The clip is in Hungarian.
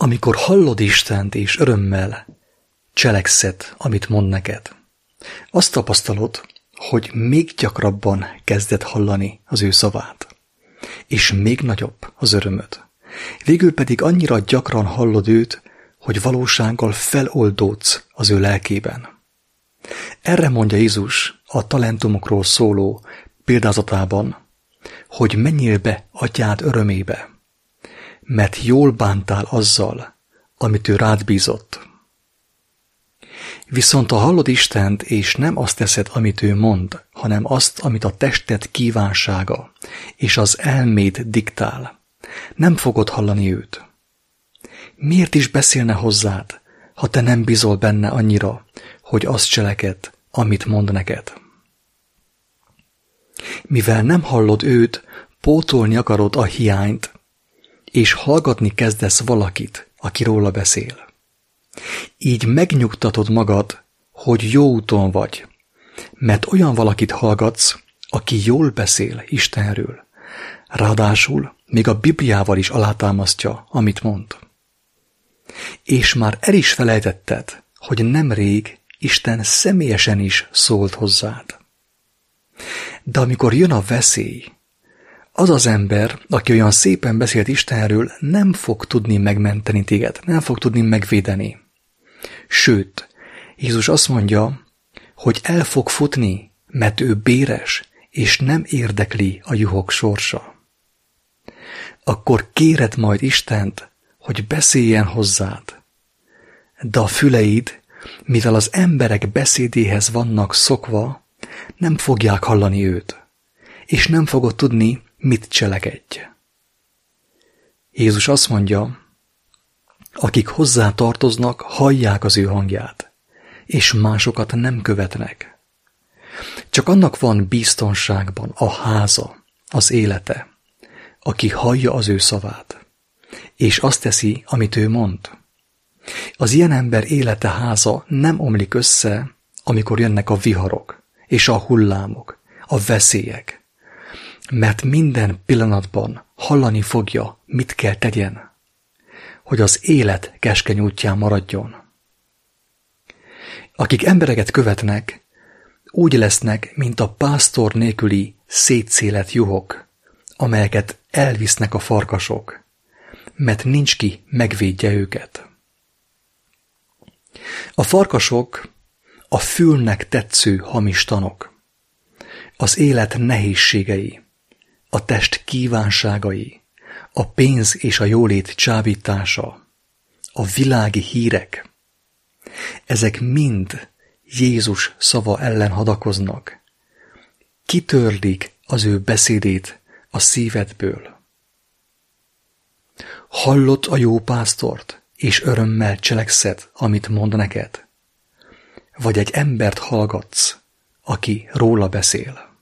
Amikor hallod Istent és örömmel cselekszed, amit mond neked, azt tapasztalod, hogy még gyakrabban kezded hallani az ő szavát, és még nagyobb az örömöd. Végül pedig annyira gyakran hallod őt, hogy valósággal feloldódsz az ő lelkében. Erre mondja Jézus a talentumokról szóló példázatában, hogy menjél be atyád örömébe, mert jól bántál azzal, amit ő rád bízott. Viszont ha hallod Istent, és nem azt teszed, amit ő mond, hanem azt, amit a tested kívánsága és az elméd diktál, nem fogod hallani őt. Miért is beszélne hozzád, ha te nem bízol benne annyira, hogy azt cseleked, amit mond neked? Mivel nem hallod őt, pótolni akarod a hiányt, és hallgatni kezdesz valakit, aki róla beszél. Így megnyugtatod magad, hogy jó úton vagy, mert olyan valakit hallgatsz, aki jól beszél Istenről. Ráadásul még a Bibliával is alátámasztja, amit mond. És már el is felejtetted, hogy nemrég Isten személyesen is szólt hozzád. De amikor jön a veszély, az az ember, aki olyan szépen beszélt Istenről, nem fog tudni megmenteni téged, nem fog tudni megvédeni. Sőt, Jézus azt mondja, hogy el fog futni, mert ő béres, és nem érdekli a juhok sorsa. Akkor kéred majd Istent, hogy beszéljen hozzád. De a füleid, mivel az emberek beszédéhez vannak szokva, nem fogják hallani őt, és nem fogod tudni, mit cselekedj. Jézus azt mondja, akik hozzá tartoznak, hallják az ő hangját, és másokat nem követnek. Csak annak van biztonságban a háza, az élete, aki hallja az ő szavát, és azt teszi, amit ő mond. Az ilyen ember élete háza nem omlik össze, amikor jönnek a viharok, és a hullámok, a veszélyek, mert minden pillanatban hallani fogja, mit kell tegyen, hogy az élet keskeny útján maradjon. Akik embereket követnek, úgy lesznek, mint a pásztor nélküli szétszélet juhok, amelyeket elvisznek a farkasok, mert nincs ki megvédje őket. A farkasok a fülnek tetsző hamis tanok, az élet nehézségei, a test kívánságai, a pénz és a jólét csábítása, a világi hírek, ezek mind Jézus szava ellen hadakoznak, kitörlik az ő beszédét a szívedből. Hallod a jó pásztort, és örömmel cselekszed, amit mond neked? Vagy egy embert hallgatsz, aki róla beszél?